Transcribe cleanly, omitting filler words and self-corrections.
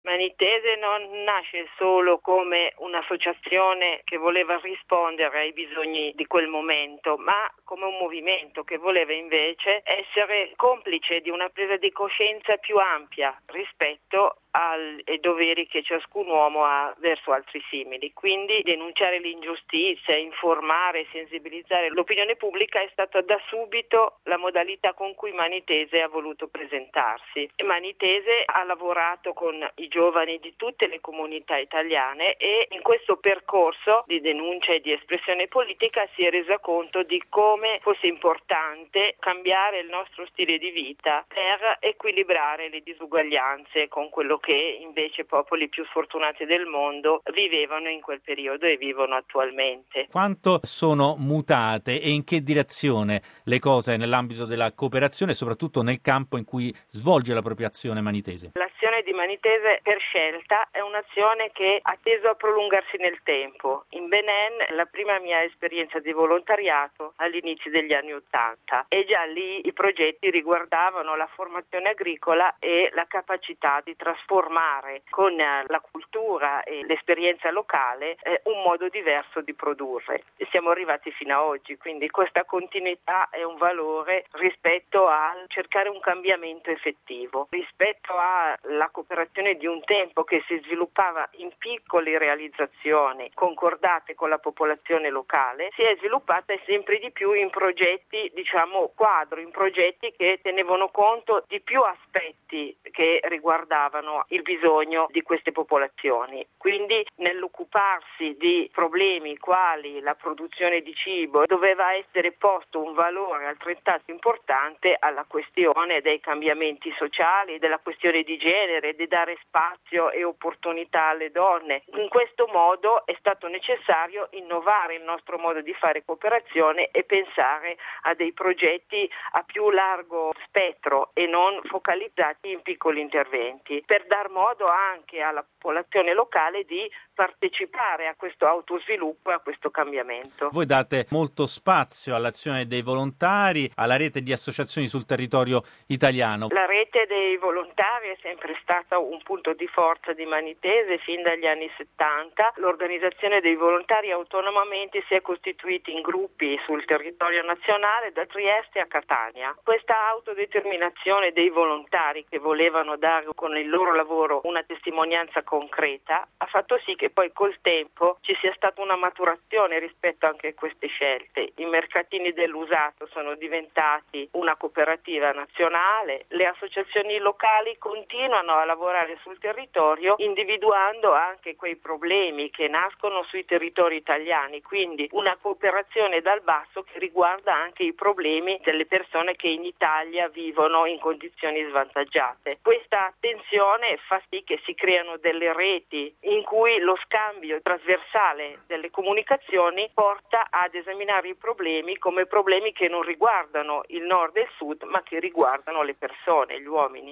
Manitese non nasce solo come un'associazione che voleva rispondere ai bisogni di quel momento, ma come un movimento che voleva invece essere complice di una presa di coscienza più ampia rispetto ai doveri che ciascun uomo ha verso altri simili. Quindi denunciare l'ingiustizia, informare, sensibilizzare l'opinione pubblica è stata da subito la modalità con cui Manitese ha voluto presentarsi. Manitese ha lavorato con i giovani di tutte le comunità italiane e in questo percorso di denuncia e di espressione politica si è resa conto di come fosse importante cambiare il nostro stile di vita per equilibrare le disuguaglianze con quello che invece popoli più sfortunati del mondo vivevano in quel periodo e vivono attualmente. Quanto sono mutate e in che direzione le cose nell'ambito della cooperazione e soprattutto nel campo in cui svolge la propria azione Manitese? L'azione di Manitese per scelta è un'azione che ha teso a prolungarsi nel tempo. In Benin la prima mia esperienza di volontariato all'inizio degli anni '80 e già lì i progetti riguardavano la formazione agricola e la capacità di trasformare con la cultura e l'esperienza locale un modo diverso di produrre. E siamo arrivati fino a oggi, quindi questa continuità è un valore rispetto a cercare un cambiamento effettivo, rispetto alla cooperazione di un tempo che si sviluppava in piccole realizzazioni concordate con la popolazione locale, si è sviluppata sempre di più in progetti, quadro, in progetti che tenevano conto di più aspetti che riguardavano il bisogno di queste popolazioni. Quindi nell'occuparsi di problemi quali la produzione di cibo doveva essere posto un valore altrettanto importante alla questione dei cambiamenti sociali, della questione di genere, di dare spazio e opportunità alle donne. In questo modo è stato necessario innovare il nostro modo di fare cooperazione e pensare a dei progetti a più largo spettro e non focalizzati in piccoli interventi, per dar modo anche alla popolazione locale di partecipare a questo autosviluppo e a questo cambiamento. Voi date molto spazio all'azione dei volontari, alla rete di associazioni sul territorio italiano. La rete dei volontari è sempre stata un punto di forza di Manitese fin dagli anni '70. L'organizzazione dei volontari autonomamente si è costituita in gruppi sul territorio nazionale da Trieste a Catania. Questa autodeterminazione dei volontari che volevano dare con il loro lavoro una testimonianza concreta ha fatto sì che poi col tempo ci sia stata una maturazione rispetto anche a queste scelte. I mercatini dell'usato sono diventati una cooperativa nazionale, le associazioni locali continuano a lavorare sul territorio individuando anche quei problemi che nascono sui territori italiani, quindi una cooperazione dal basso che riguarda anche i problemi delle persone che in Italia vivono in condizioni svantaggiate. Questa attenzione fa sì che si creano delle reti in cui lo scambio trasversale delle comunicazioni porta ad esaminare i problemi come problemi che non riguardano il nord e il sud, ma che riguardano le persone, gli uomini.